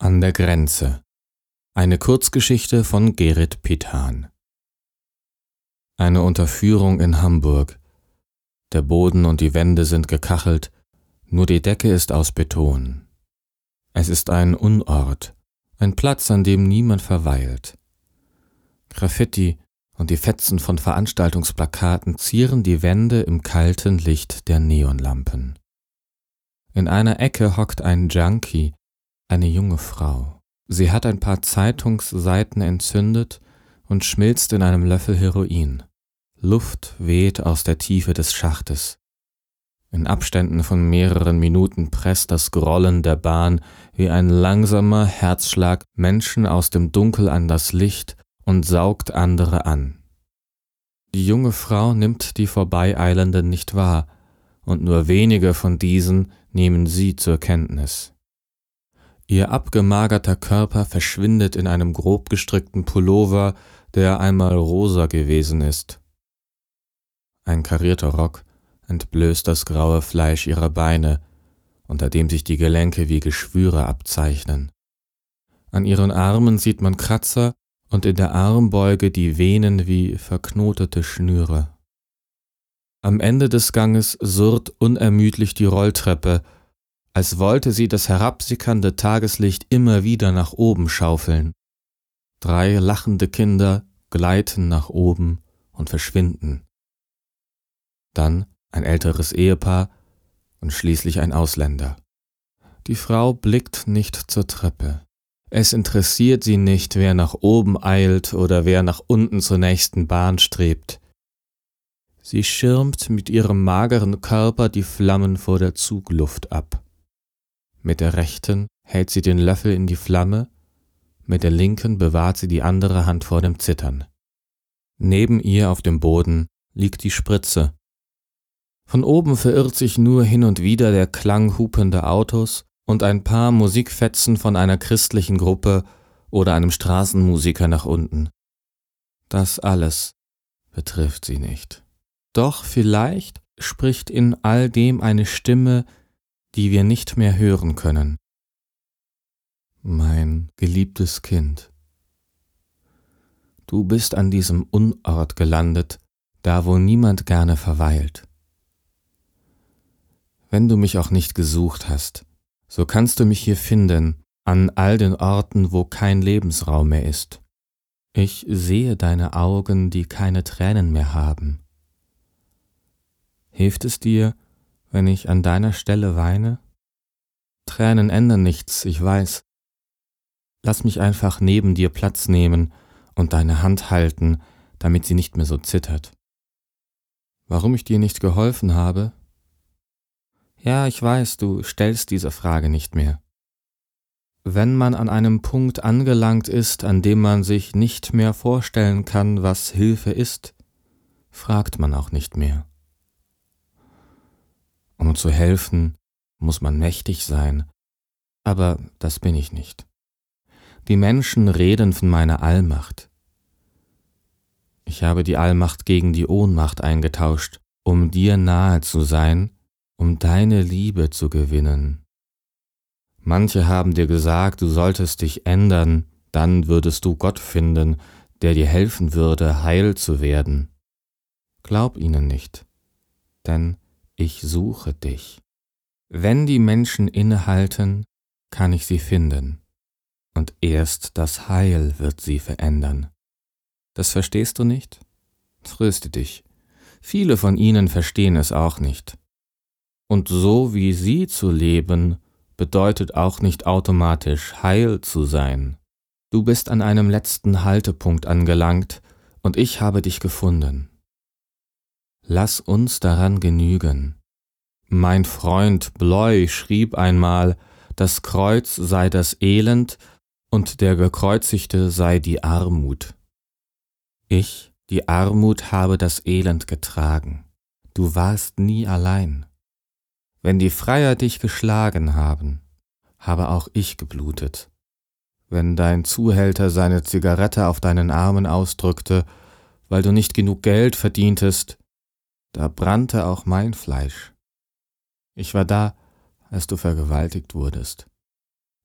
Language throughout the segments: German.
An der Grenze. Eine Kurzgeschichte von Gerrit Pitan. Eine Unterführung in Hamburg. Der Boden und die Wände sind gekachelt, nur die Decke ist aus Beton. Es ist ein Unort, ein Platz, an dem niemand verweilt. Graffiti und die Fetzen von Veranstaltungsplakaten zieren die Wände im kalten Licht der Neonlampen. In einer Ecke hockt ein Junkie, eine junge Frau. Sie hat ein paar Zeitungsseiten entzündet und schmilzt in einem Löffel Heroin. Luft weht aus der Tiefe des Schachtes. In Abständen von mehreren Minuten presst das Grollen der Bahn wie ein langsamer Herzschlag Menschen aus dem Dunkel an das Licht und saugt andere an. Die junge Frau nimmt die Vorbeieilenden nicht wahr, und nur wenige von diesen nehmen sie zur Kenntnis. Ihr abgemagerter Körper verschwindet in einem grob gestrickten Pullover, der einmal rosa gewesen ist. Ein karierter Rock entblößt das graue Fleisch ihrer Beine, unter dem sich die Gelenke wie Geschwüre abzeichnen. An ihren Armen sieht man Kratzer und in der Armbeuge die Venen wie verknotete Schnüre. Am Ende des Ganges surrt unermüdlich die Rolltreppe, als wollte sie das herabsickernde Tageslicht immer wieder nach oben schaufeln. 3 lachende Kinder gleiten nach oben und verschwinden. Dann ein älteres Ehepaar und schließlich ein Ausländer. Die Frau blickt nicht zur Treppe. Es interessiert sie nicht, wer nach oben eilt oder wer nach unten zur nächsten Bahn strebt. Sie schirmt mit ihrem mageren Körper die Flammen vor der Zugluft ab. Mit der rechten hält sie den Löffel in die Flamme, mit der linken bewahrt sie die andere Hand vor dem Zittern. Neben ihr auf dem Boden liegt die Spritze. Von oben verirrt sich nur hin und wieder der Klang hupender Autos und ein paar Musikfetzen von einer christlichen Gruppe oder einem Straßenmusiker nach unten. Das alles betrifft sie nicht. Doch vielleicht spricht in all dem eine Stimme, die wir nicht mehr hören können. Mein geliebtes Kind, du bist an diesem Unort gelandet, da wo niemand gerne verweilt. Wenn du mich auch nicht gesucht hast, so kannst du mich hier finden, an all den Orten, wo kein Lebensraum mehr ist. Ich sehe deine Augen, die keine Tränen mehr haben. Hilft es dir, wenn ich an deiner Stelle weine? Tränen ändern nichts, ich weiß. Lass mich einfach neben dir Platz nehmen und deine Hand halten, damit sie nicht mehr so zittert. Warum ich dir nicht geholfen habe? Ja, ich weiß, du stellst diese Frage nicht mehr. Wenn man an einem Punkt angelangt ist, an dem man sich nicht mehr vorstellen kann, was Hilfe ist, fragt man auch nicht mehr. Um zu helfen, muss man mächtig sein, aber das bin ich nicht. Die Menschen reden von meiner Allmacht. Ich habe die Allmacht gegen die Ohnmacht eingetauscht, um dir nahe zu sein, um deine Liebe zu gewinnen. Manche haben dir gesagt, du solltest dich ändern, dann würdest du Gott finden, der dir helfen würde, heil zu werden. Glaub ihnen nicht, denn ich suche dich. Wenn die Menschen innehalten, kann ich sie finden, und erst das Heil wird sie verändern. Das verstehst du nicht? Tröste dich, viele von ihnen verstehen es auch nicht. Und so wie sie zu leben, bedeutet auch nicht automatisch heil zu sein. Du bist an einem letzten Haltepunkt angelangt, und ich habe dich gefunden. Lass uns daran genügen. Mein Freund Bloy schrieb einmal, das Kreuz sei das Elend und der Gekreuzigte sei die Armut. Ich, die Armut, habe das Elend getragen. Du warst nie allein. Wenn die Freier dich geschlagen haben, habe auch ich geblutet. Wenn dein Zuhälter seine Zigarette auf deinen Armen ausdrückte, weil du nicht genug Geld verdientest, da brannte auch mein Fleisch. Ich war da, als du vergewaltigt wurdest.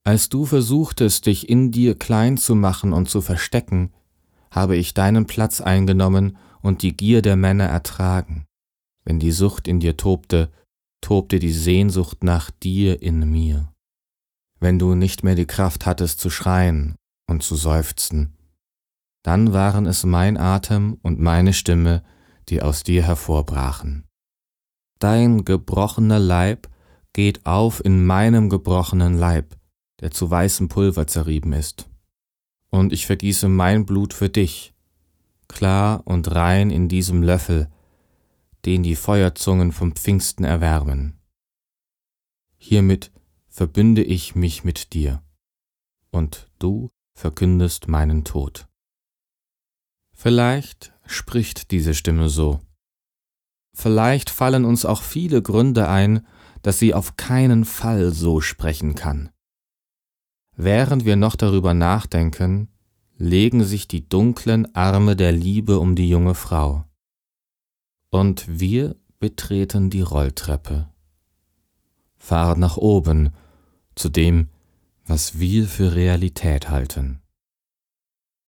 Als du versuchtest, dich in dir klein zu machen und zu verstecken, habe ich deinen Platz eingenommen und die Gier der Männer ertragen. Wenn die Sucht in dir tobte, tobte die Sehnsucht nach dir in mir. Wenn du nicht mehr die Kraft hattest zu schreien und zu seufzen, dann waren es mein Atem und meine Stimme, die aus dir hervorbrachen. Dein gebrochener Leib geht auf in meinem gebrochenen Leib, der zu weißem Pulver zerrieben ist. Und ich vergieße mein Blut für dich, klar und rein in diesem Löffel, den die Feuerzungen vom Pfingsten erwärmen. Hiermit verbünde ich mich mit dir, und du verkündest meinen Tod. Vielleicht spricht diese Stimme so. Vielleicht fallen uns auch viele Gründe ein, dass sie auf keinen Fall so sprechen kann. Während wir noch darüber nachdenken, legen sich die dunklen Arme der Liebe um die junge Frau. Und wir betreten die Rolltreppe. Fahren nach oben, zu dem, was wir für Realität halten.